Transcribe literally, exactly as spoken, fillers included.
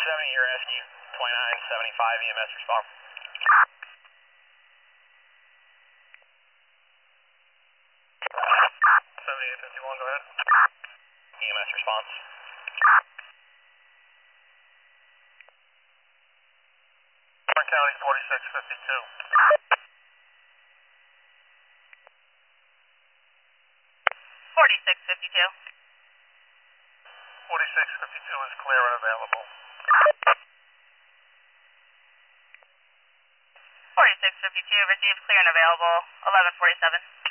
seventy, your rescue. twenty-nine seventy-five E M S response. seventy-eight fifty-one, go ahead. E M S response. Warren County forty-six fifty-two. forty-six fifty-two. forty-six fifty-two is clear and available. forty-six fifty-two, received clear and available, eleven forty-seven.